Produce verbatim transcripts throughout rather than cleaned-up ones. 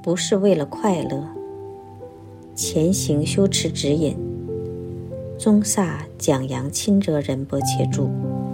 不是为了快乐。前行修持指引，宗萨讲扬钦哲仁波切著。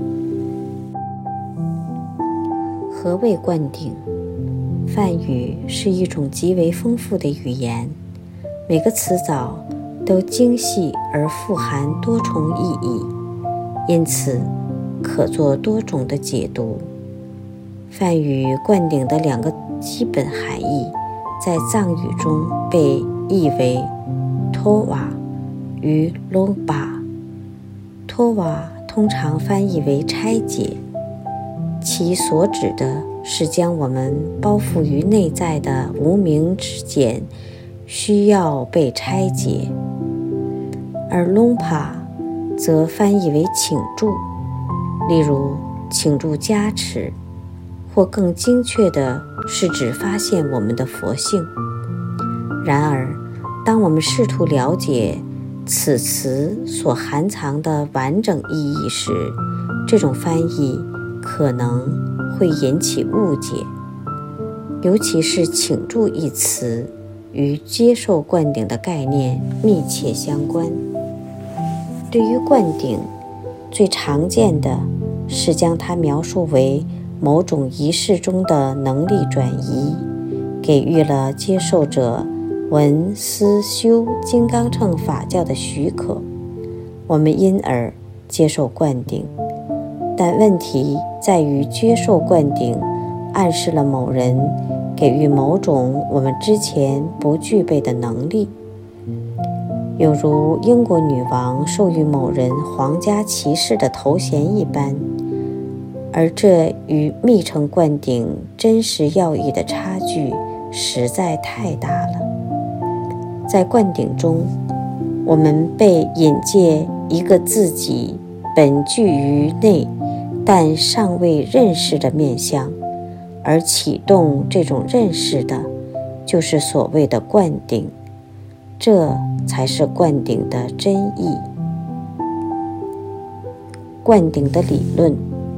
何谓灌顶？梵语是一种极为丰富的语言，每个词藻都精细而富含多重意义，因此可做多种的解读。梵语灌顶的两个基本含义，在藏语中被译为托瓦与隆巴。托瓦通常翻译为拆解，其所指的是将我们包覆于内在的无明之茧需要被拆解，而隆帕则翻译为请助，例如请助加持，或更精确的是指发现我们的佛性。然而，当我们试图了解此词所含藏的完整意义时，这种翻译可能会引起误解，尤其是请助一词与接受灌顶的概念密切相关。对于灌顶，最常见的是将它描述为某种仪式中的能力转移，给予了接受者闻思修金刚乘法教的许可，我们因而接受灌顶。但问题在于，接受灌顶暗示了某人给予某种我们之前不具备的能力，有如英国女王授予某人皇家骑士的头衔一般，而这与密乘灌顶真实要义的差距实在太大了。在灌顶中，我们被引介一个自己本具于内但尚未认识的面向，而启动这种认识的就是所谓的灌顶，这才是灌顶的真意。灌顶的理论，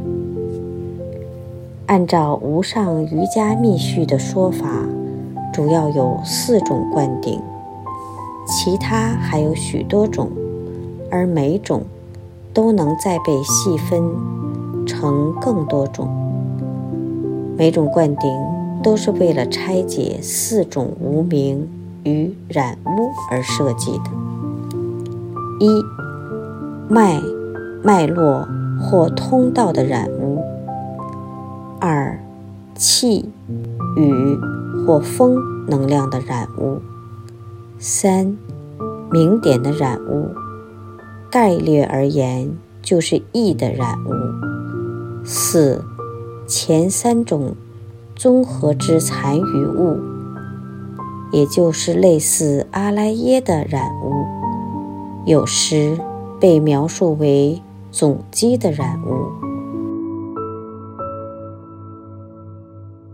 按照无上瑜伽密续的说法，主要有四种灌顶，其他还有许多种，而每种都能再被细分成更多种。每种灌顶都是为了拆解四种无明与染污而设计的：一、脉、脉络或通道的染污；二、气、雨或风能量的染污；三、明点的染污，概略而言就是意的染污；四、前三种综合之残余物，也就是类似阿赖耶的染污，有时被描述为总机的染污。